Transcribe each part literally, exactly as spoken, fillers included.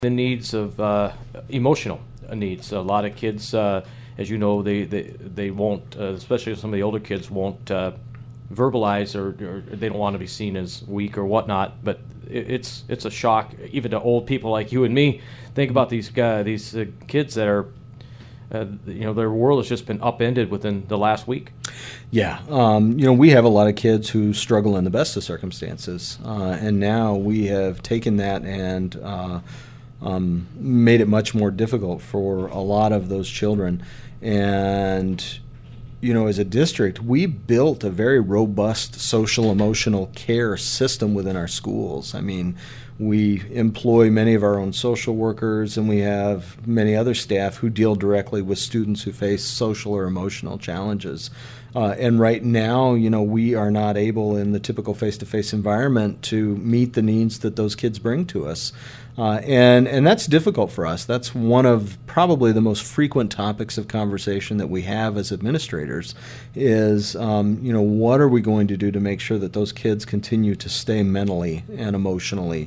the needs of uh, emotional needs. A lot of kids, uh, as you know, they they, they won't, uh, especially some of the older kids, won't uh, verbalize or, or they don't want to be seen as weak or whatnot. But it, it's it's a shock, even to old people like you and me. Think about these guys, these uh, kids that are, uh, you know, their world has just been upended within the last week. Yeah, um, you know, we have a lot of kids who struggle in the best of circumstances, uh, and now we have taken that and uh, um, made it much more difficult for a lot of those children. And, you know, as a district, we built a very robust social emotional care system within our schools. I mean, we employ many of our own social workers, and we have many other staff who deal directly with students who face social or emotional challenges. Uh, and right now, you know, we are not able in the typical face-to-face environment to meet the needs that those kids bring to us. Uh, and, and that's difficult for us. That's one of probably the most frequent topics of conversation that we have as administrators is, um, you know, what are we going to do to make sure that those kids continue to stay mentally and emotionally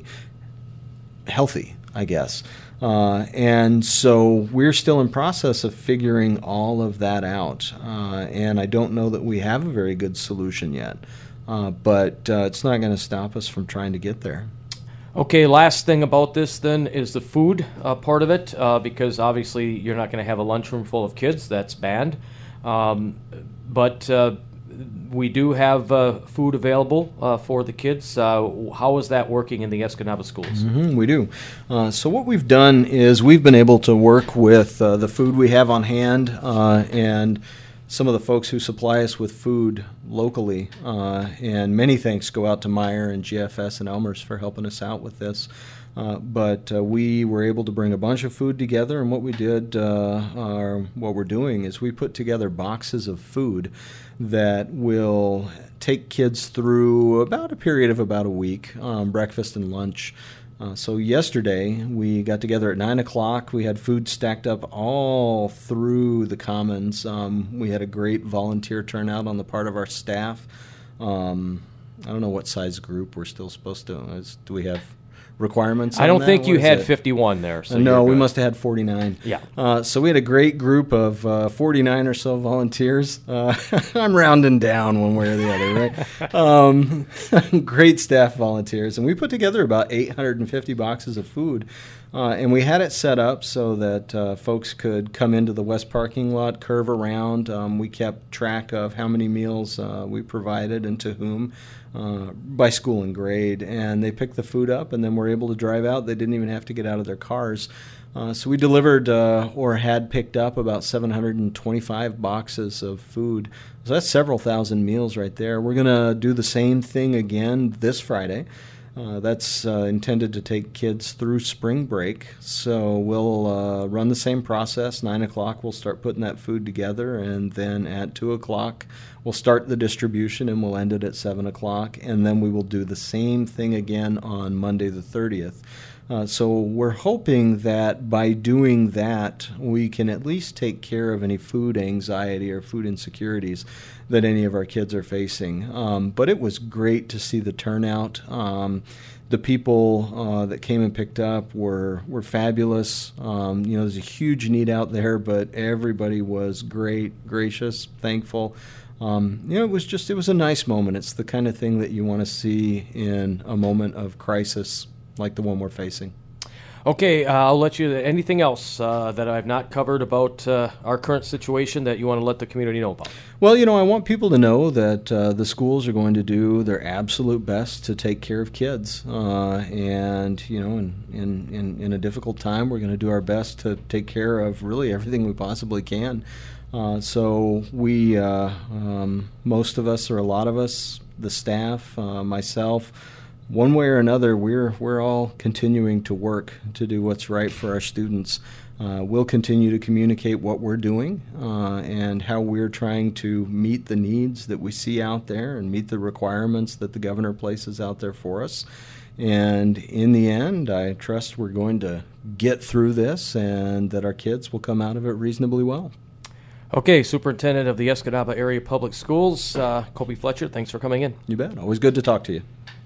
healthy, I guess. Uh, and so we're still in process of figuring all of that out. Uh, and I don't know that we have a very good solution yet. Uh, but uh, it's not going to stop us from trying to get there. Okay, last thing about this then is the food uh, part of it, uh, because obviously you're not going to have a lunchroom full of kids. That's banned. Um, but uh, we do have uh, food available uh, for the kids. Uh, how is that working in the Escanaba schools? Mm-hmm, we do. Uh, so what we've done is we've been able to work with uh, the food we have on hand uh, and some of the folks who supply us with food locally. Uh, and many thanks go out to Meyer and G F S and Elmer's for helping us out with this. Uh, but uh, we were able to bring a bunch of food together, and what we did, uh, or what we're doing, is we put together boxes of food that will take kids through about a period of about a week, um, breakfast and lunch. Uh, so yesterday we got together at nine o'clock. We had food stacked up all through the commons. Um, we had a great volunteer turnout on the part of our staff. Um, I don't know what size group we're still supposed to. Is, do we have requirements? I don't that? think What you is had it? fifty-one there. So Uh, no, you're we good. must have had forty-nine. Yeah. Uh, so we had a great group of uh, forty-nine or so volunteers. Uh, I'm rounding down one way or the other, right? um, great staff volunteers. And we put together about eight hundred fifty boxes of food. Uh, and we had it set up so that uh, folks could come into the west parking lot, curve around. Um, we kept track of how many meals uh, we provided and to whom uh, by school and grade. And they picked the food up, and then were able to drive out. They didn't even have to get out of their cars. Uh, so we delivered uh, or had picked up about seven hundred twenty-five boxes of food. So that's several thousand meals right there. We're going to do the same thing again this Friday. Uh, that's uh, intended to take kids through spring break. So we'll uh, run the same process. nine o'clock we'll start putting that food together, and then at two o'clock we'll start the distribution, and we'll end it at seven o'clock. And then we will do the same thing again on Monday the thirtieth. Uh, so we're hoping that by doing that, we can at least take care of any food anxiety or food insecurities that any of our kids are facing. Um, but it was great to see the turnout. Um, the people uh, that came and picked up were were fabulous. Um, you know, there's a huge need out there, but everybody was great, gracious, thankful. Um, you know, it was just, it was a nice moment. It's the kind of thing that you want to see in a moment of crisis like the one we're facing. Okay, uh, I'll let you. Anything else uh, that I've not covered about uh, our current situation that you want to let the community know about? Well, you know, I want people to know that uh, the schools are going to do their absolute best to take care of kids. Uh, and, you know, in, in, in, in a difficult time, we're going to do our best to take care of really everything we possibly can. Uh, so we, uh, um, most of us, or a lot of us, the staff, uh, myself, one way or another, we're we're all continuing to work to do what's right for our students. Uh, we'll continue to communicate what we're doing uh, and how we're trying to meet the needs that we see out there and meet the requirements that the governor places out there for us. And in the end, I trust we're going to get through this and that our kids will come out of it reasonably well. Okay, Superintendent of the Escanaba Area Public Schools, uh, Colby Fletcher, thanks for coming in. You bet. Always good to talk to you.